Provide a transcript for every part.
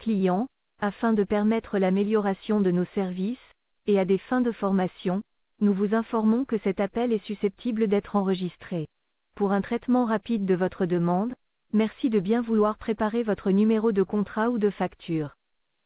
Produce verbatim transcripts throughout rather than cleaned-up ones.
client, afin de permettre l'amélioration de nos services, et à des fins de formation, nous vous informons que cet appel est susceptible d'être enregistré. Pour un traitement rapide de votre demande, merci de bien vouloir préparer votre numéro de contrat ou de facture.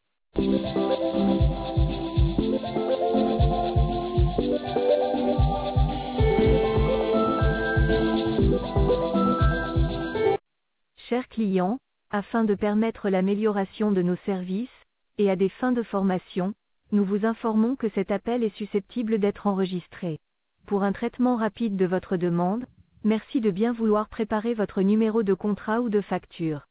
Chers clients, afin de permettre l'amélioration de nos services, et à des fins de formation, nous vous informons que cet appel est susceptible d'être enregistré. Pour un traitement rapide de votre demande, merci de bien vouloir préparer votre numéro de contrat ou de facture.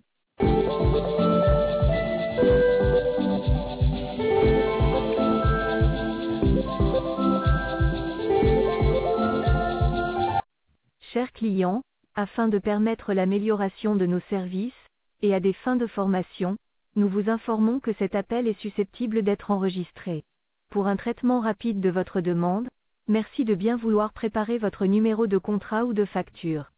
Chers clients, afin de permettre l'amélioration de nos services, et à des fins de formation, nous vous informons que cet appel est susceptible d'être enregistré. Pour un traitement rapide de votre demande, merci de bien vouloir préparer votre numéro de contrat ou de facture.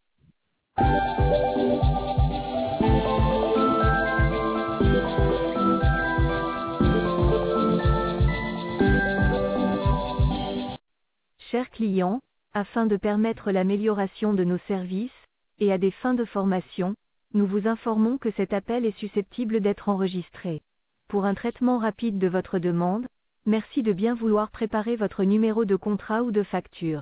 Chers clients, afin de permettre l'amélioration de nos services, et à des fins de formation, nous vous informons que cet appel est susceptible d'être enregistré. Pour un traitement rapide de votre demande, merci de bien vouloir préparer votre numéro de contrat ou de facture.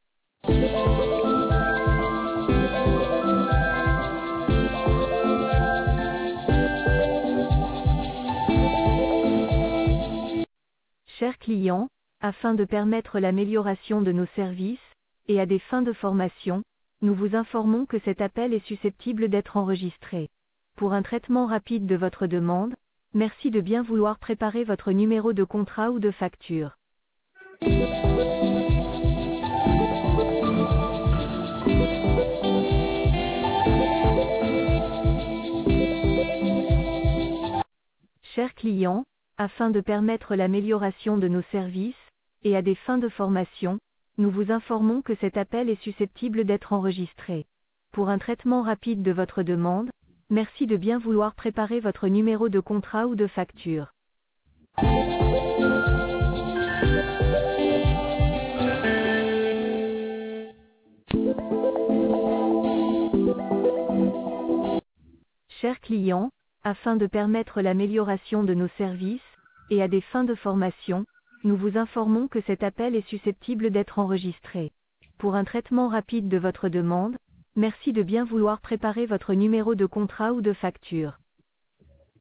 Chers clients, afin de permettre l'amélioration de nos services, et à des fins de formation, nous vous informons que cet appel est susceptible d'être enregistré. Pour un traitement rapide de votre demande, merci de bien vouloir préparer votre numéro de contrat ou de facture. Chers clients, afin de permettre l'amélioration de nos services, et à des fins de formation, nous vous informons que cet appel est susceptible d'être enregistré. Pour un traitement rapide de votre demande, merci de bien vouloir préparer votre numéro de contrat ou de facture. Chers clients, afin de permettre l'amélioration de nos services, et à des fins de formation, nous vous informons que cet appel est susceptible d'être enregistré. Pour un traitement rapide de votre demande, merci de bien vouloir préparer votre numéro de contrat ou de facture.